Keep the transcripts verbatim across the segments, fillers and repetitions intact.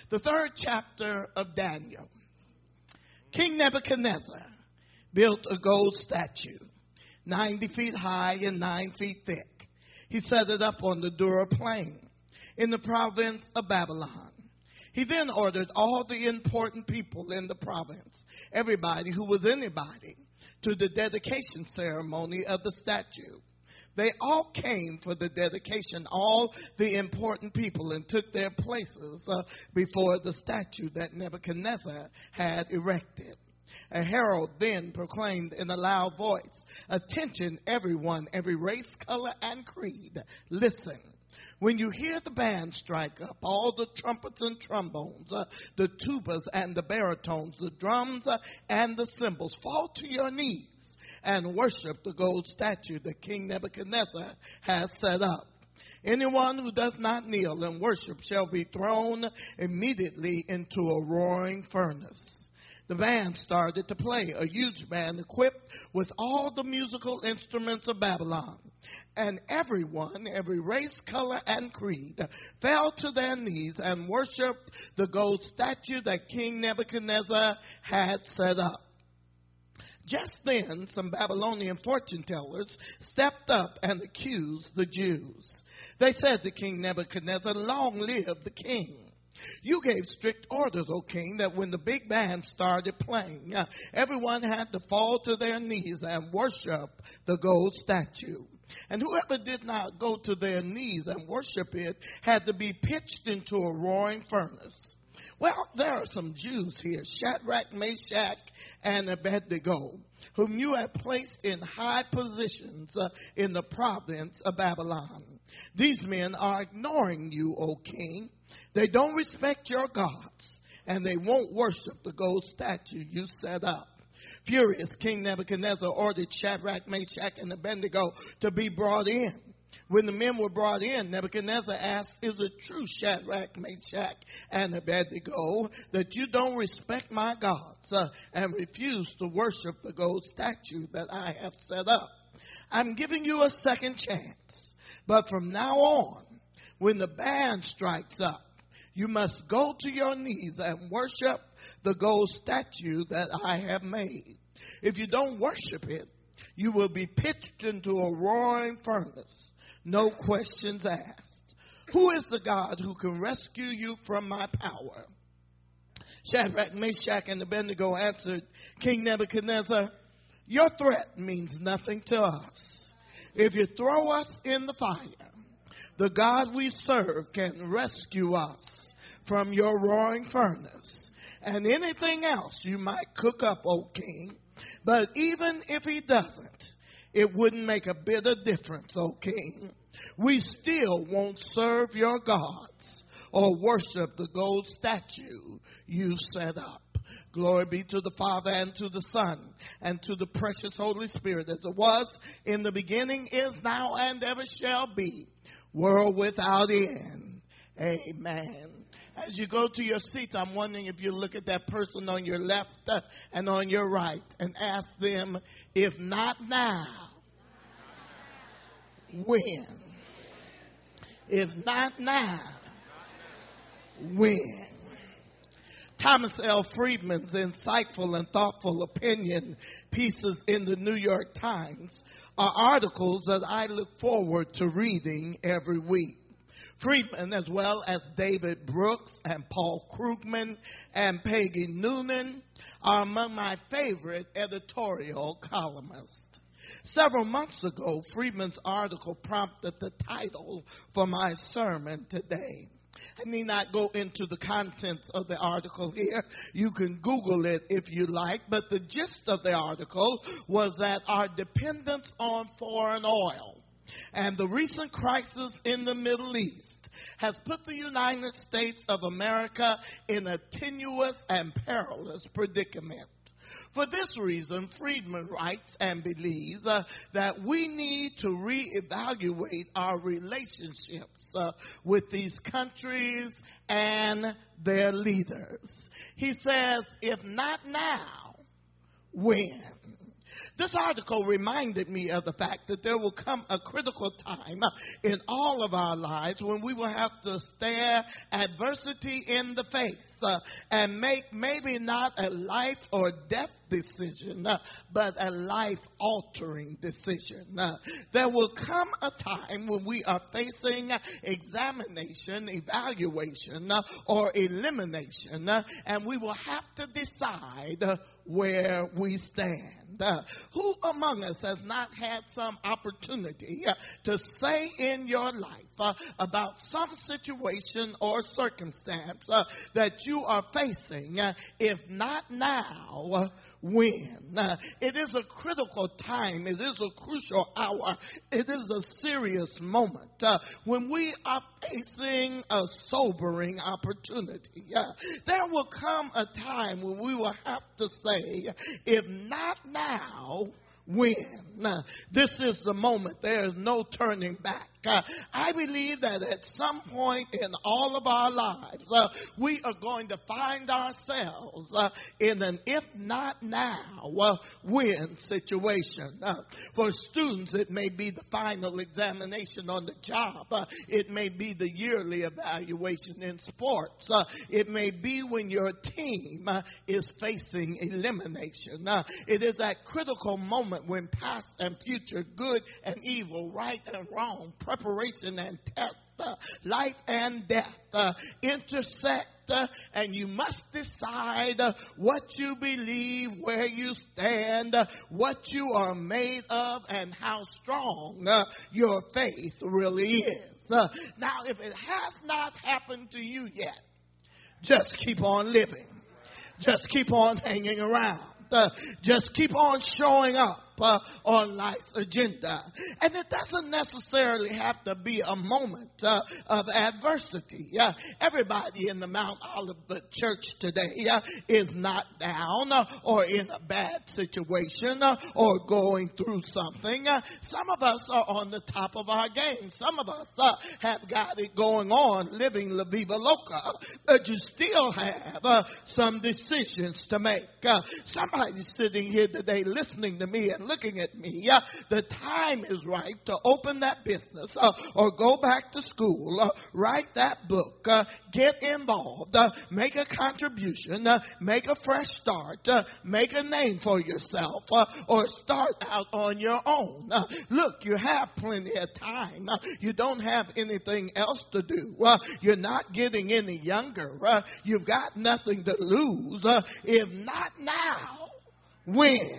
The third chapter of Daniel. King Nebuchadnezzar built a gold statue, ninety feet high and nine feet thick. He set it up on the Dura plain in the province of Babylon. He then ordered all the important people in the province, everybody who was anybody, to the dedication ceremony of the statue. They all came for the dedication, all the important people, and took their places uh, before the statue that Nebuchadnezzar had erected. A herald then proclaimed in a loud voice, "Attention, everyone, every race, color, and creed. Listen. When you hear the band strike up, all the trumpets and trombones, uh, the tubas and the baritones, the drums uh, and the cymbals, fall to your knees and worship the gold statue that King Nebuchadnezzar has set up. Anyone who does not kneel and worship shall be thrown immediately into a roaring furnace." The band started to play, a huge band equipped with all the musical instruments of Babylon. And everyone, every race, color, and creed, fell to their knees and worshiped the gold statue that King Nebuchadnezzar had set up. Just then, some Babylonian fortune tellers stepped up and accused the Jews. They said to King Nebuchadnezzar, "Long live the king. You gave strict orders, O king, that when the big band started playing, uh, everyone had to fall to their knees and worship the gold statue. And whoever did not go to their knees and worship it had to be pitched into a roaring furnace." Well, there are some Jews here, Shadrach, Meshach, and Abednego, whom you have placed in high positions uh, in the province of Babylon. These men are ignoring you, O king. They don't respect your gods, and they won't worship the gold statue you set up. Furious, King Nebuchadnezzar ordered Shadrach, Meshach, and Abednego to be brought in. When the men were brought in, Nebuchadnezzar asked, "Is it true, Shadrach, Meshach, and Abednego, that you don't respect my gods uh, and refuse to worship the gold statue that I have set up? I'm giving you a second chance, but from now on, when the band strikes up, you must go to your knees and worship the gold statue that I have made. If you don't worship it, you will be pitched into a roaring furnace. No questions asked. Who is the God who can rescue you from my power?" Shadrach, Meshach, and Abednego answered King Nebuchadnezzar, "Your threat means nothing to us. If you throw us in the fire, the God we serve can rescue us from your roaring furnace and anything else you might cook up, O king. But even if he doesn't, it wouldn't make a bit of difference, O king. We still won't serve your gods or worship the gold statue you set up." Glory be to the Father and to the Son and to the precious Holy Spirit, as it was in the beginning, is now, and ever shall be, world without end. Amen. As you go to your seats, I'm wondering if you look at that person on your left uh, and on your right and ask them, if not now, when? If not now, when? Thomas L. Friedman's insightful and thoughtful opinion pieces in the New York Times are articles that I look forward to reading every week. Friedman, as well as David Brooks and Paul Krugman and Peggy Noonan, are among my favorite editorial columnists. Several months ago, Friedman's article prompted the title for my sermon today. I need not go into the contents of the article here. You can Google it if you like. But the gist of the article was that our dependence on foreign oil and the recent crisis in the Middle East has put the United States of America in a tenuous and perilous predicament. For this reason, Friedman writes and believes uh, that we need to reevaluate our relationships uh, with these countries and their leaders. He says, if not now, when? This article reminded me of the fact that there will come a critical time in all of our lives when we will have to stare adversity in the face uh, and make maybe not a life or death decision, uh, but a life-altering decision. Uh, there will come a time when we are facing examination, evaluation, uh, or elimination, uh, and we will have to decide uh, where we stand. Uh, who among us has not had some opportunity uh, to say in your life uh, about some situation or circumstance uh, that you are facing, uh, if not now, uh, when? Uh, it is a critical time. It is a crucial hour. It is a serious moment uh, when we are facing a sobering opportunity. Uh, there will come a time when we will have to say, if not now, when? Uh, this is the moment. There is no turning back. Uh, I believe that at some point in all of our lives, uh, we are going to find ourselves uh, in an if not now, uh, when situation. Uh, for students, it may be the final examination on the job. Uh, it may be the yearly evaluation in sports. Uh, it may be when your team uh, is facing elimination. Uh, it is that critical moment when past and future, good and evil, right and wrong, preparation and test, uh, life and death uh, intersect, uh, and you must decide uh, what you believe, where you stand, uh, what you are made of, and how strong uh, your faith really is. Uh, now, if it has not happened to you yet, just keep on living. Just keep on hanging around. Uh, just keep on showing up uh, on life's agenda. And it doesn't necessarily have to be a moment uh, of adversity. Uh, everybody in the Mount Olivet Church today uh, is not down uh, or in a bad situation uh, or going through something. Uh, some of us are on the top of our game. Some of us uh, have got it going on, living La Viva Loca, but you still have uh, some decisions to make. Uh, somebody's sitting here today listening to me and looking at me. Uh, the time is right to open that business uh, or go back to school, uh, write that book, uh, get involved, uh, make a contribution, uh, make a fresh start, uh, make a name for yourself, uh, or start out on your own. Uh, look, you have plenty of time. Uh, you don't have anything else to do. Uh, you're not getting any younger. Uh, you've got nothing to lose. Uh, if not now, when?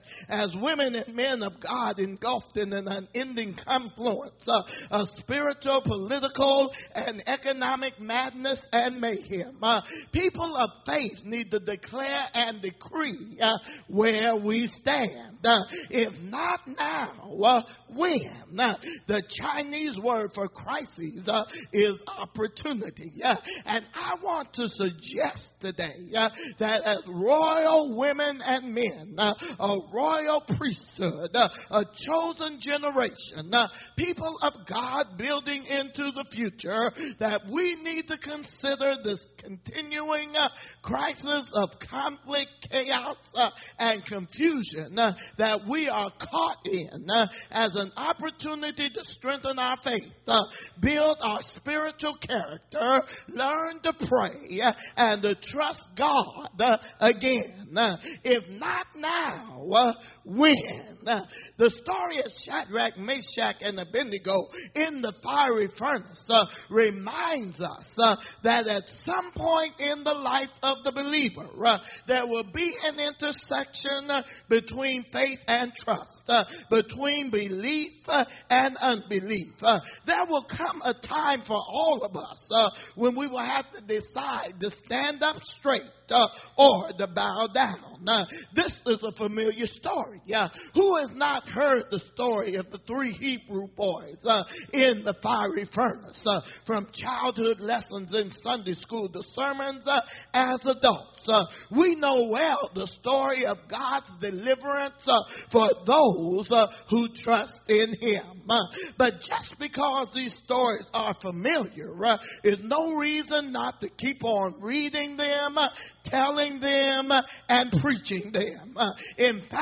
As women and men of God engulfed in an unending confluence uh, of spiritual, political, and economic madness and mayhem, uh, people of faith need to declare and decree uh, where we stand. Uh, if not now, uh, when? Uh, the Chinese word for crises uh, is opportunity. Uh, and I want to suggest today uh, that as royal women and men, uh, a royal priesthood, uh, a chosen generation, uh, people of God building into the future, that we need to consider this continuing uh, crisis of conflict, chaos, uh, and confusion uh, that we are caught in uh, as an opportunity to strengthen our faith, uh, build our spiritual character, learn to pray, uh, and to trust God uh, again. Uh, if not now, uh, when? Uh, the story of Shadrach, Meshach, and Abednego in the fiery furnace uh, reminds us uh, that at some point in the life of the believer, uh, there will be an intersection uh, between faith and trust, uh, between belief uh, and unbelief. Uh, there will come a time for all of us uh, when we will have to decide to stand up straight uh, or to bow down. Uh, this is a familiar story. Uh, who has not heard the story of the three Hebrew boys uh, in the fiery furnace? Uh, from childhood lessons in Sunday school to sermons uh, as adults. Uh, we know well the story of God's deliverance uh, for those uh, who trust in Him. Uh, but just because these stories are familiar uh, is no reason not to keep on reading them, uh, telling them, uh, and preaching them. Uh, in fact,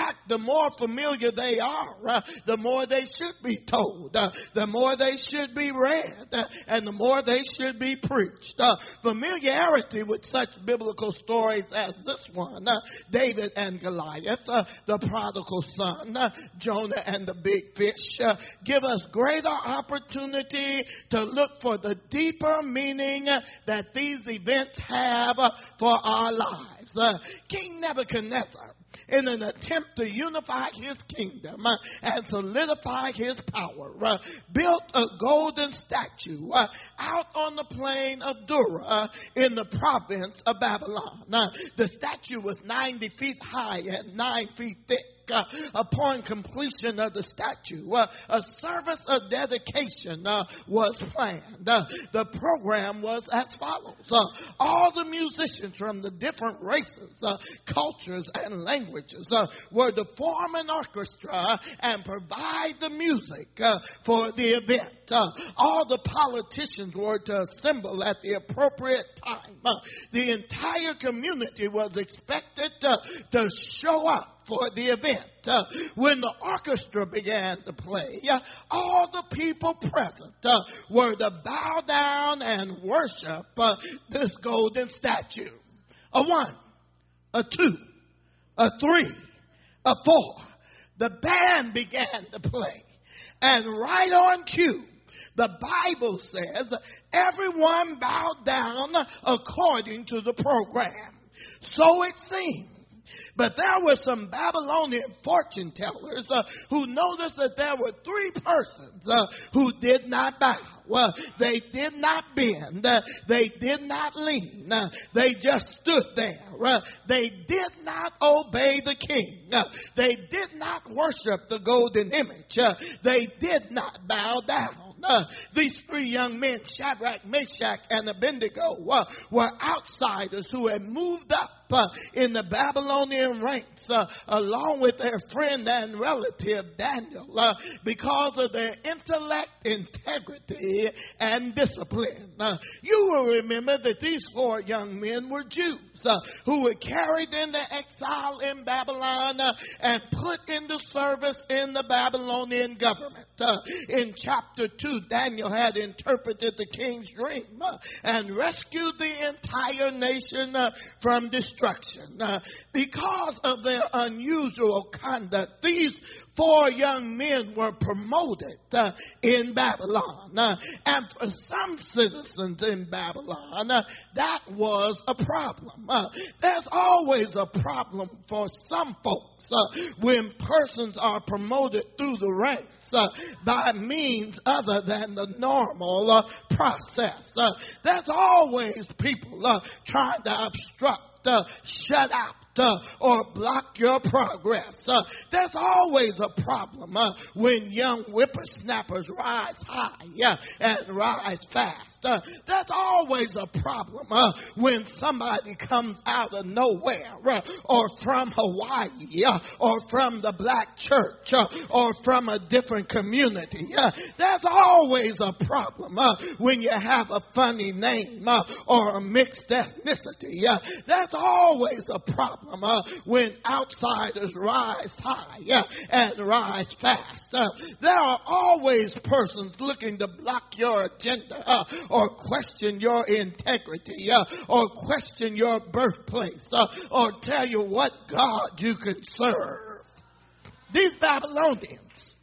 fact, the more familiar they are, uh, the more they should be told, uh, the more they should be read, uh, and the more they should be preached. Uh, familiarity with such biblical stories as this one, uh, David and Goliath, uh, the prodigal son, uh, Jonah and the big fish, uh, give us greater opportunity to look for the deeper meaning uh, that these events have uh, for our lives. Uh, King Nebuchadnezzar, in an attempt to unify his kingdom uh, and solidify his power, uh, built a golden statue uh, out on the plain of Dura uh, in the province of Babylon. Uh, the statue was ninety feet high and nine feet thick. Uh, upon completion of the statue, uh, a service of dedication uh, was planned. Uh, the program was as follows. Uh, all the musicians from the different races, uh, cultures, and languages uh, were to form an orchestra and provide the music uh, for the event. Uh, all the politicians were to assemble at the appropriate time. Uh, the entire community was expected uh, to show up for the event. Uh, when the orchestra began to play, uh, all the people present uh, were to bow down and worship uh, this golden statue. A one, a two, a three, a four. The band began to play. And right on cue, the Bible says everyone bowed down according to the program. So it seemed. But there were some Babylonian fortune tellers uh, who noticed that there were three persons uh, who did not bow. Uh, they did not bend. Uh, they did not lean. Uh, they just stood there. Uh, they did not obey the king. Uh, they did not worship the golden image. Uh, they did not bow down. Uh, these three young men, Shadrach, Meshach, and Abednego, uh, were outsiders who had moved up uh, in the Babylonian ranks uh, along with their friend and relative Daniel uh, because of their intellect, integrity, and discipline. Uh, you will remember that these four young men were Jews uh, who were carried into exile in Babylon uh, and put into service in the Babylonian government. Uh, in chapter two, Daniel had interpreted the king's dream uh, and rescued the entire nation uh, from destruction. Uh, because of their unusual conduct, these four young men were promoted uh, in Babylon. Uh, and for some citizens in Babylon, uh, that was a problem. Uh, there's always a problem for some folks uh, when persons are promoted through the ranks uh, by means other than the normal uh, process. Uh, there's always people uh, trying to obstruct, uh, shut out, Uh, or block your progress. Uh, there's always a problem uh, when young whippersnappers rise high uh, and rise fast. Uh, there's always a problem uh, when somebody comes out of nowhere uh, or from Hawaii uh, or from the black church uh, or from a different community. Uh, there's always a problem uh, when you have a funny name uh, or a mixed ethnicity. Uh, there's always a problem Uh, when outsiders rise high uh, and rise fast. Uh, there are always persons looking to block your agenda uh, or question your integrity uh, or question your birthplace uh, or tell you what God you can serve. These Babylonians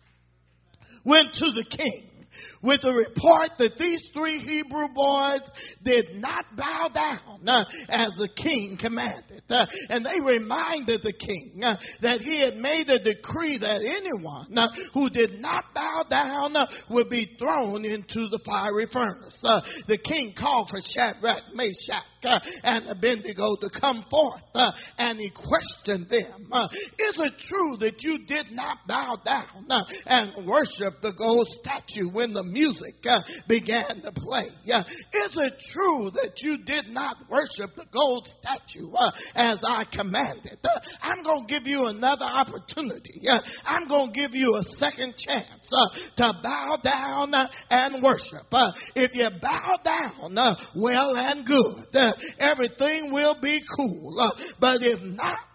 went to the king with a report that these three Hebrew boys did not bow down uh, as the king commanded. Uh, and they reminded the king uh, that he had made a decree that anyone uh, who did not bow down uh, would be thrown into the fiery furnace. Uh, the king called for Shadrach, Meshach, uh, and Abednego to come forth uh, and he questioned them. Uh, is it true that you did not bow down uh, and worship the gold statue when the music uh, began to play? Uh, is it true that you did not worship the gold statue uh, as I commanded? Uh, I'm going to give you another opportunity. Uh, I'm going to give you a second chance uh, to bow down uh, and worship. Uh, if you bow down, uh, well and good. Uh, everything will be cool. Uh, but if not,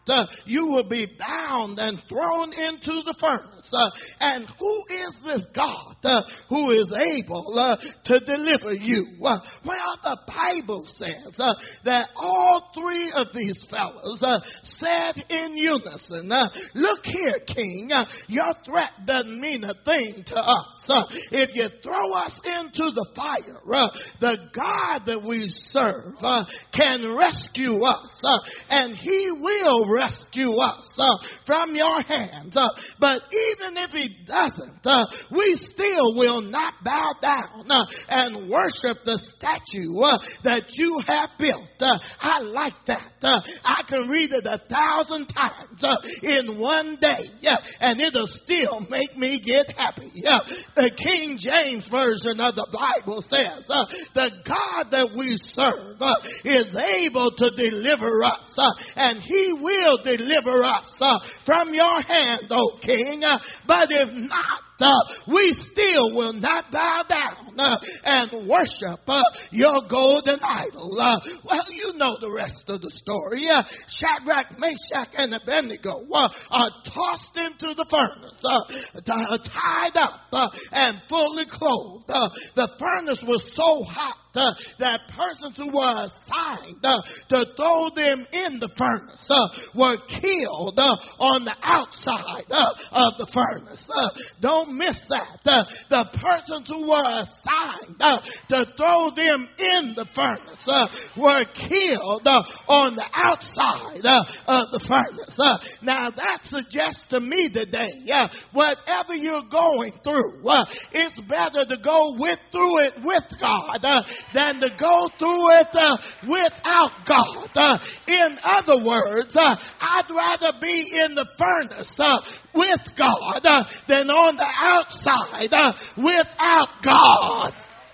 uh, you will be bound and thrown into the furnace. Uh, and who is this God uh, who is able uh, to deliver you? Uh, well, the Bible says uh, that all three of these fellows uh, said in unison, uh, look here, King, uh, your threat doesn't mean a thing to us. Uh, if you throw us into the fire, uh, the God that we serve uh, can rescue us, uh, and he will rescue us uh, from your hands. Uh, but even if he doesn't, uh, we still will not bow down uh, and worship the statue uh, that you have built. Uh, I like that. Uh, I can read it a thousand times uh, in one day, yeah, and it'll still make me get happy. Yeah. The King James Version of the Bible says, uh, the God that we serve uh, is able to deliver us, uh, and he will deliver us uh, from your hand, O King. Uh, but if not, Uh, we still will not bow down uh, and worship uh, your golden idol. Uh, well, you know the rest of the story. Uh, Shadrach, Meshach, and Abednego uh, are tossed into the furnace, uh, t- tied up uh, and fully clothed. Uh, the furnace was so hot Uh, that persons who were assigned uh, to throw them in the furnace uh, were killed uh, on the outside uh, of the furnace. Uh, don't miss that. Uh, the persons who were assigned uh, to throw them in the furnace uh, were killed uh, on the outside uh, of the furnace. Uh, now that suggests to me today, uh, whatever you're going through, uh, it's better to go with through it with God uh, than to go through it uh, without God. Uh, in other words, uh, I'd rather be in the furnace uh, with God uh, than on the outside uh, without God.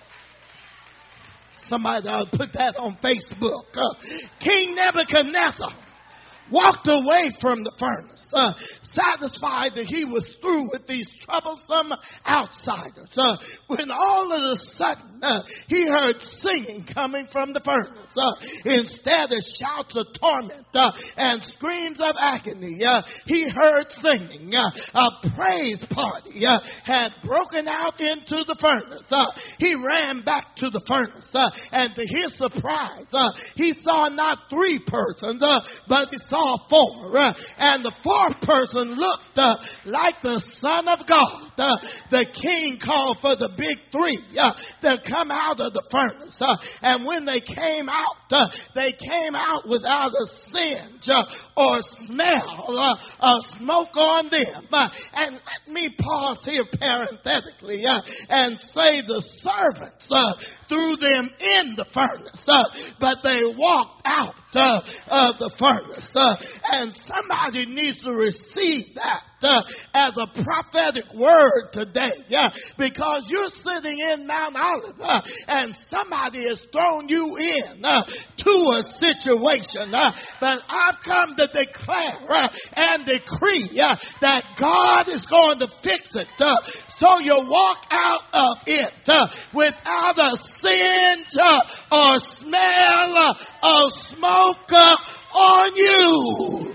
Somebody ought to put that on Facebook. Uh, King Nebuchadnezzar walked away from the furnace, uh, satisfied that he was through with these troublesome outsiders. Uh, when all of a sudden uh, he heard singing coming from the furnace, uh, instead of shouts of torment uh, and screams of agony, uh, he heard singing. Uh, a praise party uh, had broken out into the furnace. Uh, he ran back to the furnace, uh, and to his surprise, uh, he saw not three persons, uh, but he saw four, uh, and the fourth person looked uh, like the Son of God. Uh, the king called for the big three uh, to come out of the furnace, uh, and when they came out, uh, they came out without a stench uh, or smell uh, of smoke on them. Uh, and let me pause here parenthetically uh, and say the servants uh, threw them in the furnace, uh, but they walked out Uh, of the furnace. Uh, and somebody needs to receive that uh, as a prophetic word today. Yeah, because you're sitting in Mount Olive uh, and somebody has thrown you in uh, to a situation. Uh, but I've come to declare uh, and decree uh, that God is going to fix it. Uh, so you walk out of it uh, without a stench uh, or smell uh, of smoke Uh, on you.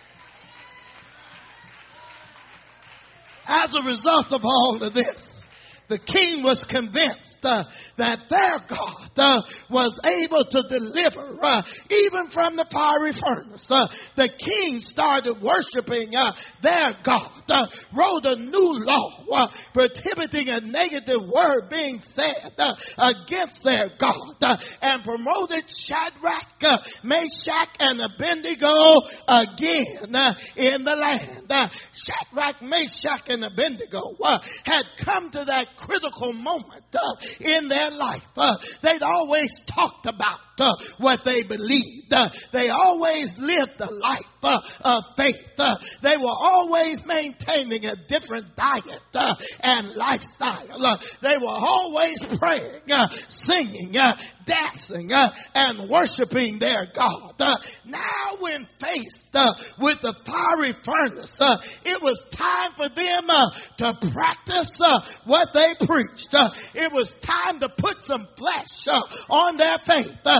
As a result of all of this, the king was convinced uh, that their God uh, was able to deliver uh, even from the fiery furnace. Uh, the king started worshiping uh, their God, uh, wrote a new law uh, prohibiting a negative word being said uh, against their God, uh, and promoted Shadrach, uh, Meshach, and Abednego again uh, in the land. Uh, Shadrach, Meshach, and Abednego uh, had come to that critical moment uh, in their life. Uh, they'd always talked about uh, what they believed. Uh, they always lived a life uh, of faith. Uh, they were always maintaining a different diet uh, and lifestyle. Uh, they were always praying, uh, singing, uh, dancing, uh, and worshiping their God. Uh, now when faced uh, with the fiery furnace, uh, it was time for them uh, to practice uh, what they preached. Uh, it was time to put some flesh uh, on their faith. Uh,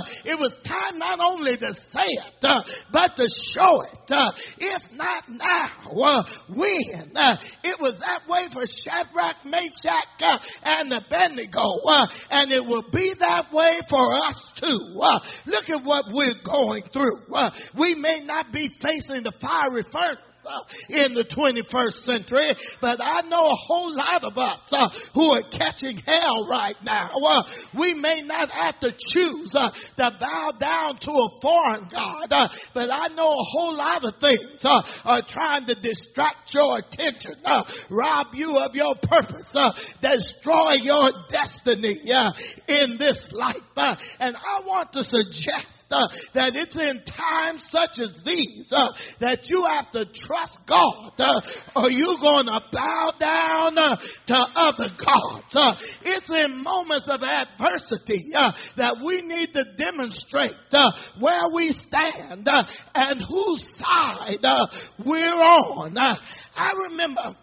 it was time not only to say it, uh, but to show it. Uh, if not now, uh, when? Uh, it was that way for Shadrach, Meshach, uh, and Abednego, uh, and it will be that way for us too. Uh, look at what we're going through. Uh, we may not be facing the fiery furnace Uh, in the twenty-first century, but I know a whole lot of us uh, who are catching hell right now. Uh, we may not have to choose uh, to bow down to a foreign god, uh, but I know a whole lot of things uh, are trying to distract your attention, uh, rob you of your purpose, uh, destroy your destiny uh, in this life. Uh, and I want to suggest Uh, that it's in times such as these uh, that you have to trust God, uh, or you're going to bow down uh, to other gods. Uh, it's in moments of adversity uh, that we need to demonstrate uh, where we stand uh, and whose side uh, we're on. Uh, I remember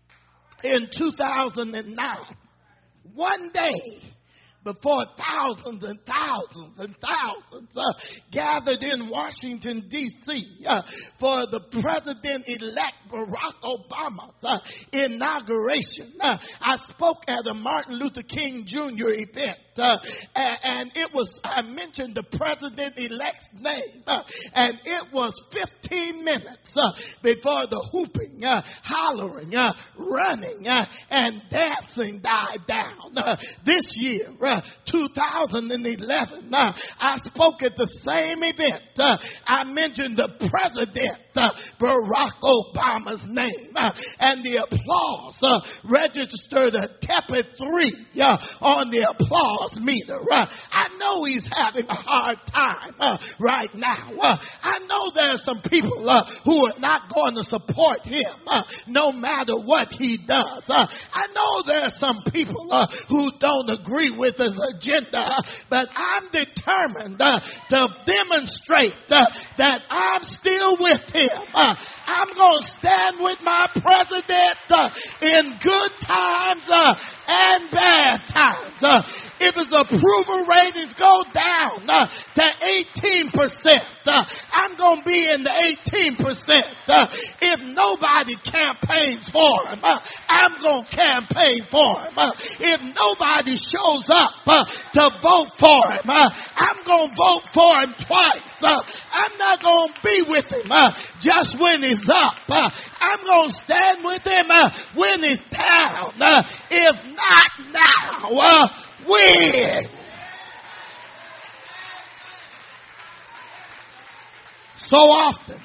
in two thousand nine, one day, before thousands and thousands and thousands uh, gathered in Washington, D C uh, for the President-elect Barack Obama's uh, inauguration. Uh, I spoke at a Martin Luther King Junior event. Uh, and, and it was, I mentioned the President-elect's name, uh, and it was fifteen minutes uh, before the whooping, uh, hollering, uh, running, uh, and dancing died down. Uh, this year, uh, two thousand eleven, uh, I spoke at the same event. Uh, I mentioned the President, uh, Barack Obama's name, uh, and the applause uh, registered a tepid three uh, on the applause meter. Uh, I know he's having a hard time uh, right now. Uh, I know there are some people uh, who are not going to support him uh, no matter what he does. Uh, I know there are some people uh, who don't agree with his agenda, but I'm determined uh, to demonstrate uh, that I'm still with him. Uh, I'm going to stand with my president uh, in good times uh, and bad times. Uh, if his approval ratings go down uh, to eighteen percent, uh, I'm going to be in the eighteen percent. Uh, if nobody campaigns for him, uh, I'm going to campaign for him. Uh, if nobody shows up uh, to vote for him, uh, I'm going to vote for him twice. Uh, I'm not going to be with him uh, just when he's up. Uh, I'm going to stand with him uh, when he's down. Uh, if not now, uh, when? So often,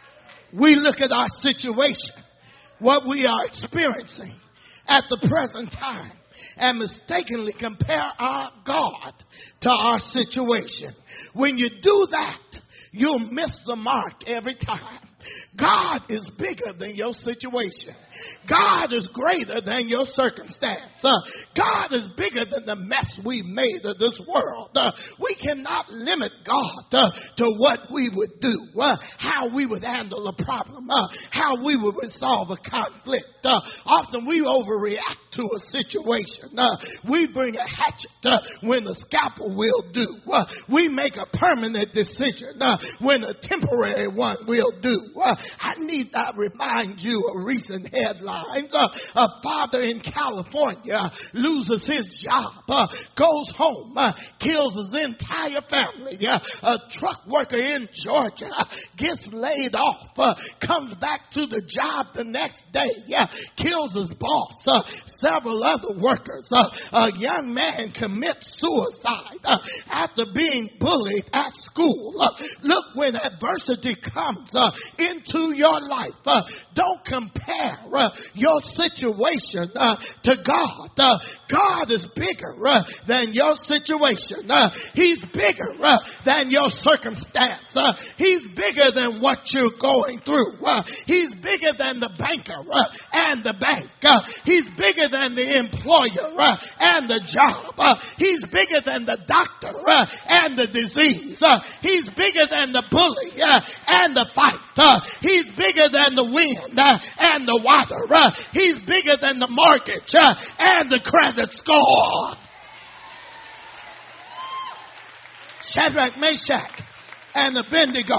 we look at our situation, what we are experiencing at the present time, and mistakenly compare our God to our situation. When you do that, you'll miss the mark every time. God is bigger than your situation. God is greater than your circumstance. Uh, God is bigger than the mess we made of this world. Uh, we cannot limit God uh, to what we would do, uh, how we would handle a problem, uh, how we would resolve a conflict. Uh, often we overreact to a situation. Uh, we bring a hatchet uh, when a scalpel will do. Uh, we make a permanent decision uh, when a temporary one will do. Uh, I need not remind you of recent headlines. Uh, a father in California loses his job, uh, goes home, uh, kills his entire family. Uh, a truck worker in Georgia uh, gets laid off, uh, comes back to the job the next day, uh, kills his boss, uh, several other workers. Uh, a young man commits suicide uh, after being bullied at school. Uh, look, when adversity comes uh, into your life, uh, don't compare uh, your situation uh, to God. Uh, God is bigger uh, than your situation. Uh, he's bigger uh, than your circumstance. Uh, he's bigger than what you're going through. Uh, he's bigger than the banker uh, and the bank. Uh, he's bigger than the employer uh, and the job. Uh, he's bigger than the doctor uh, and the disease. Uh, he's bigger than the bully uh, and the fight. Uh, he's bigger than the wind uh, and the water. Uh, he's bigger than the mortgage uh, and the credit score. Shadrach, Meshach, and Abednego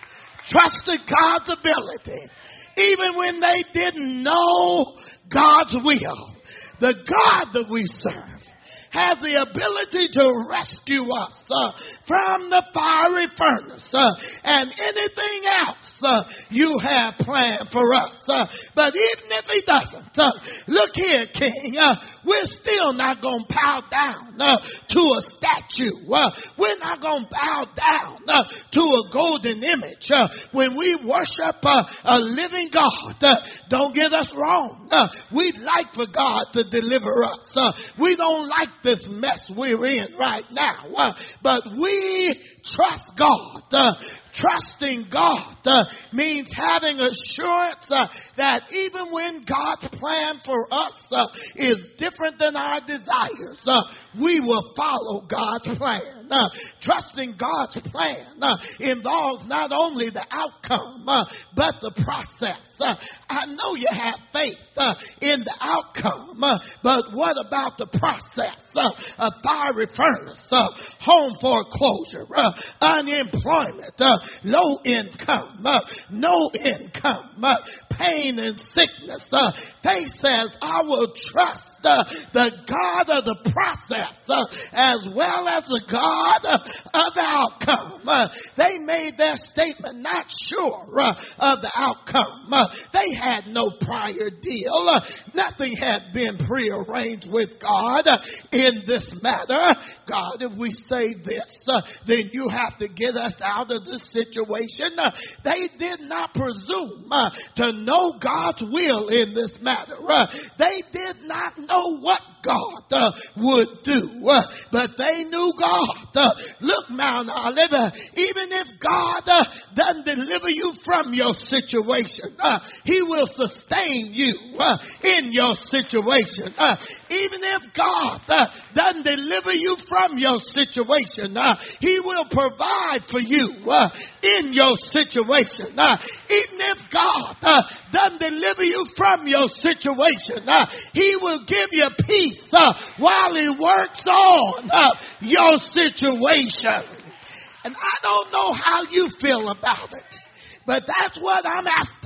trusted God's ability even when they didn't know God's will. The God that we serve has the ability to rescue us uh, from the fiery furnace uh, and anything else uh, you have planned for us. Uh, but even if he doesn't, uh, look here, King, uh, we're still not going to bow down uh, to a statue. Uh, we're not going to bow down uh, to a golden image. Uh, when we worship uh, a living God, uh, don't get us wrong. Uh, we'd like for God to deliver us. Uh, we don't like this mess we're in right now. Uh, but we trust God. Uh, trusting God uh, means having assurance uh, that even when God's plan for us uh, is different than our desires, uh, we will follow God's plan. Uh, trusting God's plan uh, involves not only the outcome, uh, but the process. Uh, I know you have faith uh, in the outcome, uh, but what about the process? Uh, a fiery furnace, uh, home foreclosure, uh, unemployment, uh, low income, uh, no income, uh, pain and sickness. Uh, faith says, I will trust uh, the God of the process uh, as well as the God uh, of the outcome. Uh, they made their statement not sure uh, of the outcome. Uh, they had no prior deal. Uh, nothing had been prearranged with God uh, in this matter. God, if we say this, uh, then you have to get us out of this situation. Uh, they did not presume uh, to know God's will in this matter. Uh, they did not know what God uh, would do, uh, but they knew God. Uh, look, Mount Olive, uh, even if God uh, doesn't deliver you from your situation, uh, he will sustain you uh, in your situation. Uh, even if God uh, doesn't deliver you from your situation, uh, he will provide for you uh, in your situation. Uh, even if God uh, doesn't deliver you from your situation, uh, he will give you peace uh, while he works on uh, your situation. And I don't know how you feel about it, but that's what I'm after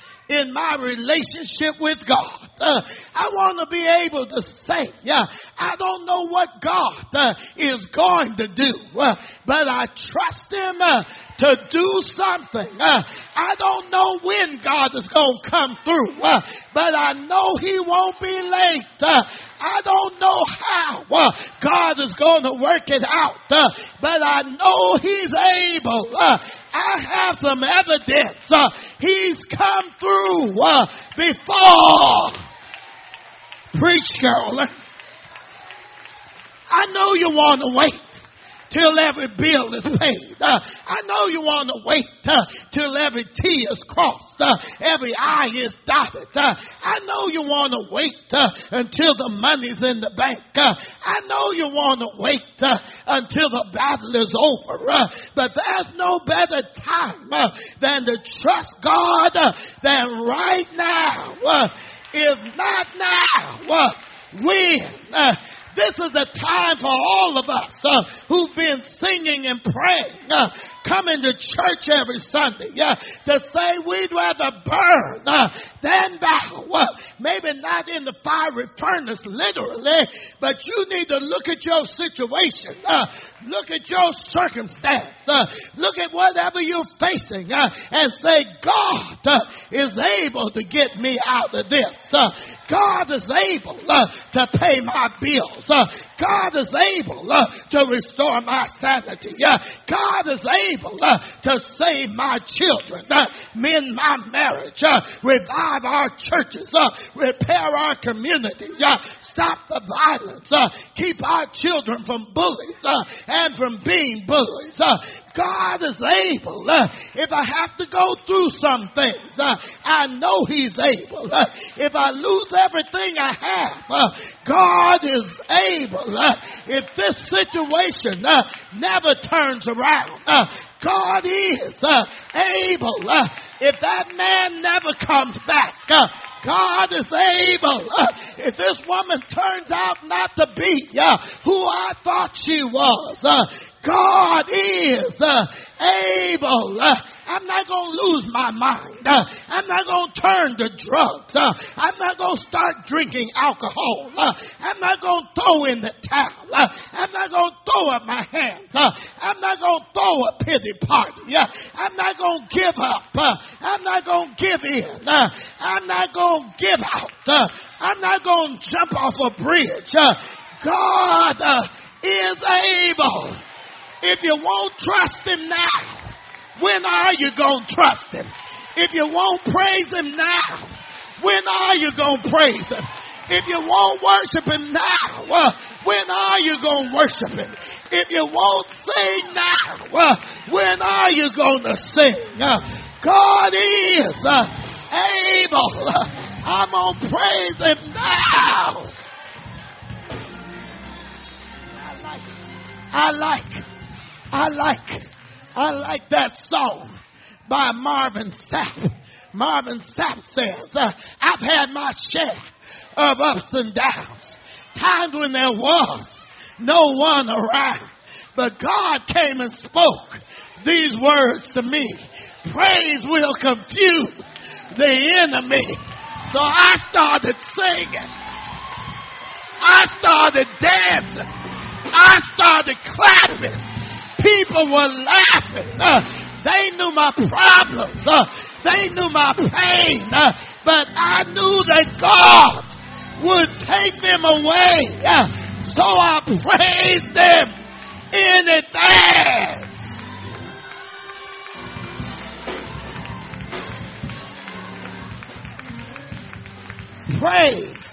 in my relationship with God. Uh, I want to be able to say, yeah, I don't know what God uh, is going to do, uh, but I trust him uh, to do something. Uh, I don't know when God is going to come through, uh, but I know he won't be late. Uh, I don't know how uh, God is going to work it out, uh, but I know he's able. Uh, I have some evidence. Uh, he's come through uh, before. Preach, girl. I know you want to wait till every bill is paid. Uh, I know you want to wait uh, till every T is crossed, uh, every I is dotted. Uh, I know you want to wait uh, until the money's in the bank. Uh, I know you want to wait uh, until the battle is over. Uh, but there's no better time uh, than to trust God uh, than right now. Uh, if not now, uh, when? Uh, This is the time for all of us uh, who've been singing and praying, uh, coming to church every Sunday, uh, to say we'd rather burn uh, than bow. Uh, maybe not in the fiery furnace literally, but you need to look at your situation, uh, look at your circumstance, uh, look at whatever you're facing uh, and say, God uh, is able to get me out of this. Uh, God is able uh, to pay my bills. Uh, God is able uh, to restore my sanity. Uh, God is able uh, to save my children, uh, mend my marriage, uh, revive our churches, uh, repair our community, uh, stop the violence, uh, keep our children from bullies uh, and from being bullies. Uh, God is able. Uh, if I have to go through some things, uh, I know he's able. Uh, if I lose everything I have, uh, God is able. Uh, if this situation uh, never turns around, uh, God is uh, able. Uh, if that man never comes back, uh, God is able. Uh, if this woman turns out not to be uh, who I thought she was, uh, God is uh, able. Uh, I'm not going to lose my mind. Uh, I'm not going to turn to drugs. Uh, I'm not going to start drinking alcohol. Uh, I'm not going to throw in the towel. Uh, I'm not going to throw up my hands. Uh, I'm not going to throw a pity party. Uh, I'm not going to give up. Uh, I'm not going to give in. Uh, I'm not going to give out. Uh, I'm not going to jump off a bridge. Uh, God uh, is able. If you won't trust him now, when are you going to trust him? If you won't praise him now, when are you going to praise him? If you won't worship him now, uh, when are you going to worship him? If you won't sing now, uh, when are you going to sing? Uh, God is uh, able. Uh, I'm going to praise him now. I like, I like, I like that song by Marvin Sapp. Marvin Sapp says, uh, I've had my share of ups and downs, times when there was no one around, but God came and spoke these words to me. Praise will confuse the enemy. So I started singing. I started dancing. I started clapping. People were laughing. Uh, they knew my problems. Uh, they knew my pain. Uh, but I knew that God would take them away. Uh, so I praised them in advance. Praise.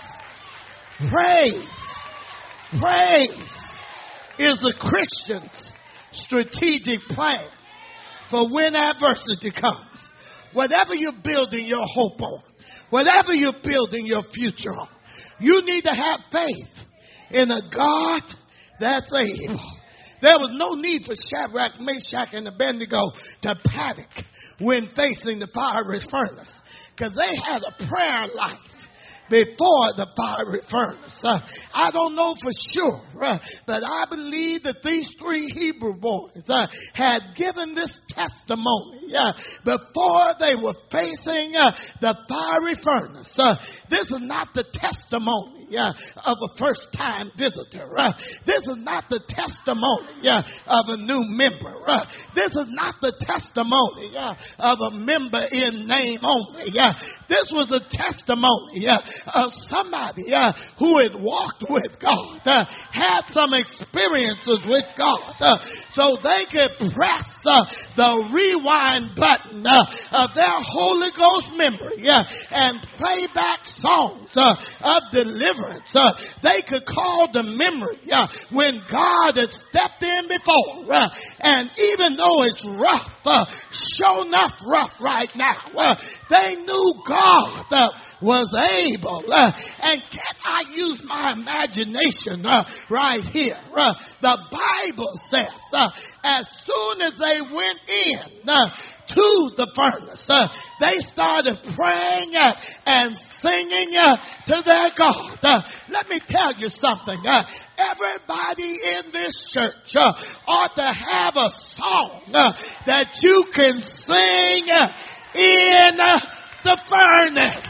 Praise. Praise is the Christian's strategic plan for when adversity comes. Whatever you're building your hope on, whatever you're building your future on, you need to have faith in a God that's able. There was no need for Shadrach, Meshach, and Abednego to panic when facing the fiery furnace, because they had a prayer life before the fiery furnace. Uh, I don't know for sure, uh, but I believe that these three Hebrew boys uh, had given this testimony uh, before they were facing uh, the fiery furnace. Uh, this is not the testimony uh, of a first-time visitor. Uh, this is not the testimony uh, of a new member. Uh, this is not the testimony uh, of a member in name only. Uh, this was a testimony uh, of somebody uh, who had walked with God, uh, had some experiences with God, uh, so they could press uh, the rewind button uh, of their Holy Ghost memory uh, and play back songs uh, of deliverance. Uh, they could call the memory uh, when God had stepped in before. Uh, and even though it's rough, uh, sure enough rough right now, uh, they knew God uh, was able. Uh, and can I use my imagination uh, right here? Uh, the Bible says uh, as soon as they went in uh, to the furnace, uh, they started praying uh, and singing uh, to their God. Uh, let me tell you something. Uh, everybody in this church uh, ought to have a song uh, that you can sing uh, in uh, the furnace.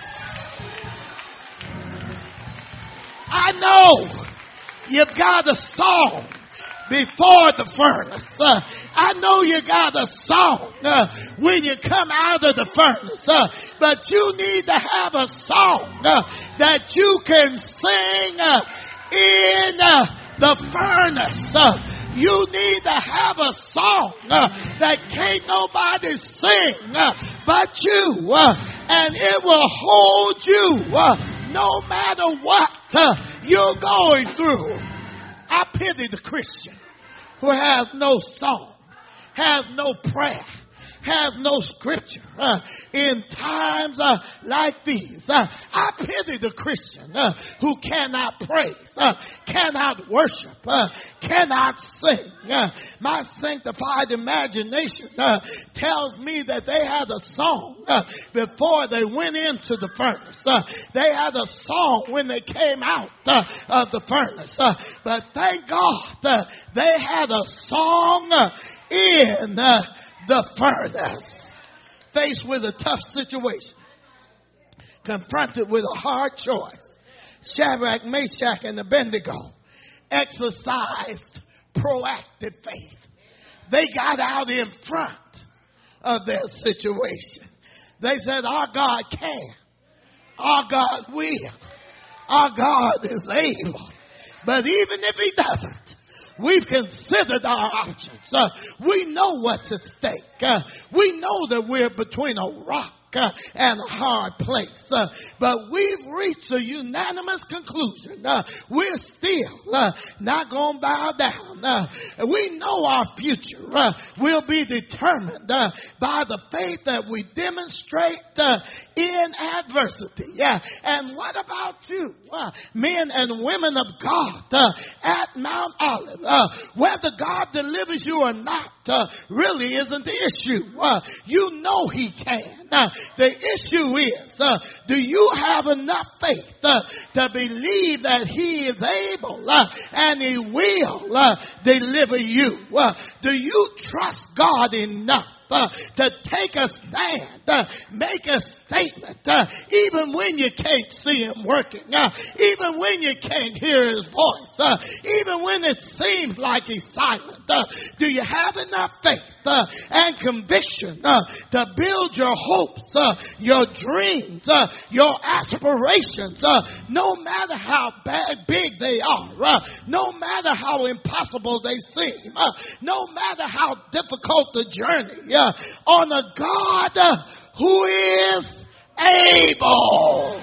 I know you've got a song before the furnace. Uh, I know you got a song uh, when you come out of the furnace. Uh, but you need to have a song uh, that you can sing uh, in uh, the furnace. Uh, you need to have a song uh, that can't nobody sing uh, but you. Uh, and it will hold you uh, no matter what uh, you're going through. I pity the Christian who has no song, has no prayer, has no scripture uh, in times uh, like these. Uh, I pity the Christian uh, who cannot praise, uh, cannot worship, uh, cannot sing. Uh, my sanctified imagination uh, tells me that they had a song uh, before they went into the furnace. Uh, they had a song when they came out uh, of the furnace. Uh, but thank God uh, they had a song uh, in uh, the furnace. Faced with a tough situation, confronted with a hard choice, Shadrach, Meshach, and Abednego exercised proactive faith. They got out in front of their situation. They said, our God can. Our God will. Our God is able. But even if he doesn't, we've considered our options. Uh, we know what's at stake. Uh, we know that we're between a rock uh, and a hard place. Uh, but we've reached a unanimous conclusion. Uh, we're still uh, not going to bow down. Uh, we know our future uh, will be determined uh, by the faith that we demonstrate uh, in adversity. Yeah. And what about you, uh, men and women of God uh, at Mount Olive? Uh, whether God delivers you or not uh, really isn't the issue. Uh, you know he can. Uh, the issue is, uh, do you have enough faith uh, to believe that he is able uh, and he will uh, deliver you? Uh, do you trust God enough Uh, to take a stand, uh, make a statement, uh, even when you can't see him working, uh, even when you can't hear his voice, uh, even when it seems like he's silent? Uh, do you have enough faith uh, and conviction uh, to build your hopes, uh, your dreams, uh, your aspirations, uh, no matter how bad, big they are, uh, no matter how impossible they seem, uh, no matter how difficult the journey, uh, on a God uh, who is able?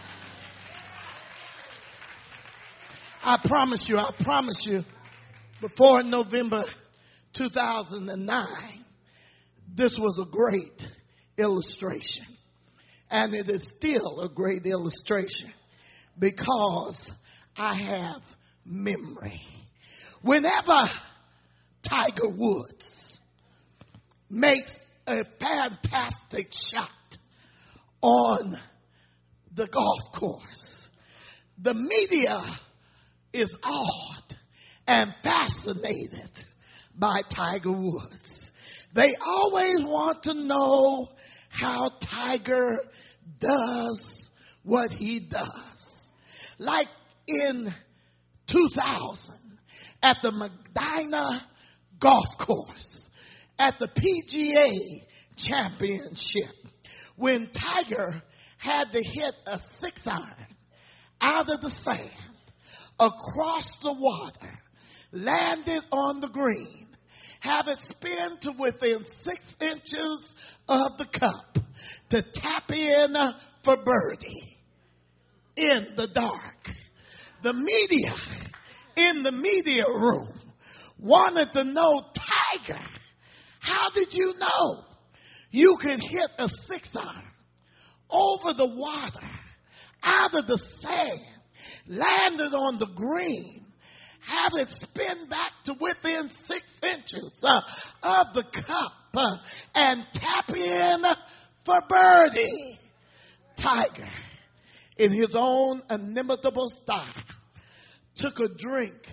I promise you, I promise you, before November two thousand nine, this was a great illustration. And it is still a great illustration because I have memory. Whenever Tiger Woods makes a fantastic shot on the golf course, the media is awed and fascinated by Tiger Woods. They always want to know how Tiger does what he does. Like in two thousand at the Medina Golf Course, at the P G A Championship, when Tiger had to hit a six iron out of the sand, across the water, landed on the green, have it spin to within six inches of the cup to tap in for birdie in the dark. The media in the media room wanted to know, Tiger, how did you know you could hit a six iron over the water, out of the sand, landed on the green, have it spin back to within six inches uh, of the cup uh, and tap in for birdie? Tiger, in his own inimitable style, took a drink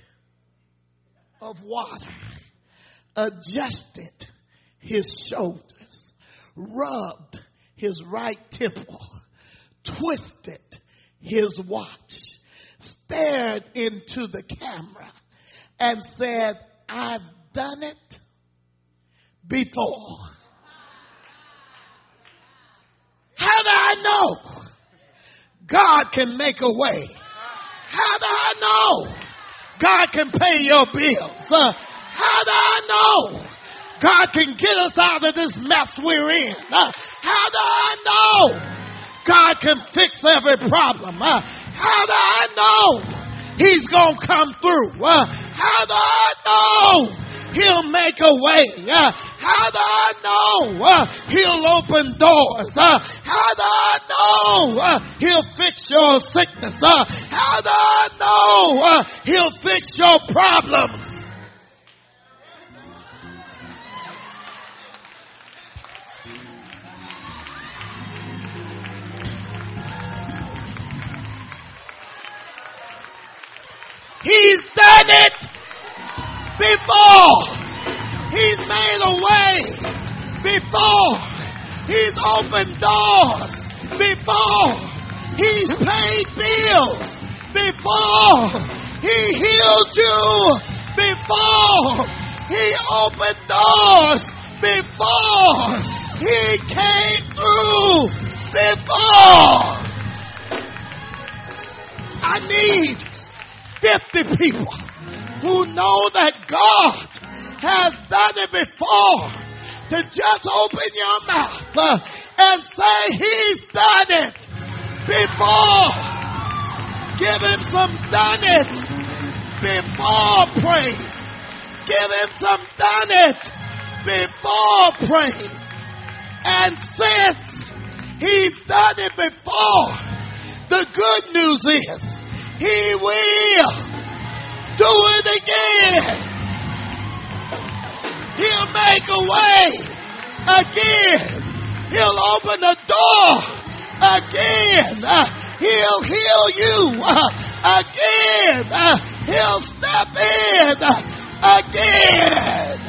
of water, adjusted his shoulders, rubbed his right temple, twisted his watch, stared into the camera and said, I've done it before. How do I know God can make a way? How do I know God can pay your bills? Uh, how do I know God can get us out of this mess we're in? Uh, how do I know God can fix every problem? Uh, how do I know he's going to come through? Uh, how do I know he'll make a way? Uh, how do I know uh, he'll open doors? Uh, how do I know uh, he'll fix your sickness? Uh, how do I know uh, he'll fix your problems? He's done it before. He's made a way before. He's opened doors before. He's paid bills before. He healed you before. He opened doors before. He came through before. I need fifty people who know that God has done it before to just open your mouth uh, and say he's done it before. Give him some done it before praise. Give him some done it before praise. And since he's done it before, the good news is he will do it again. He'll make a way again. He'll open the door again. Uh, he'll heal you uh, again. Uh, he'll step in uh, again.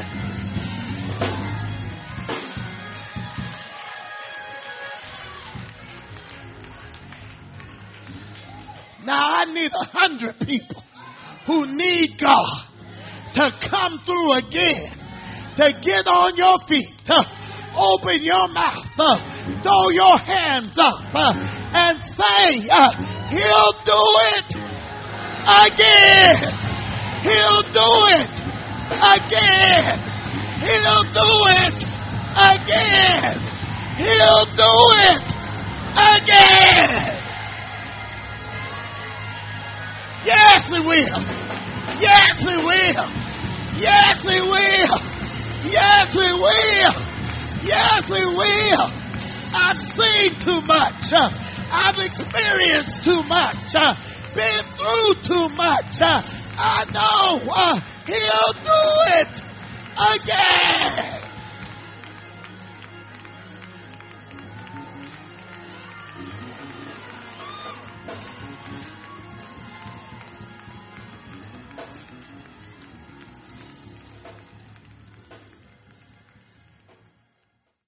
Now I need a hundred people who need God to come through again, to get on your feet, to open your mouth, uh, throw your hands up uh, and say, uh, he'll do it again. He'll do it again. He'll do it again. He'll do it again. Yes, he will. Yes, he will. Yes, he will. Yes, he will. Yes, he will. I've seen too much. Uh, I've experienced too much. Uh, been through too much. Uh, I know uh, he'll do it again.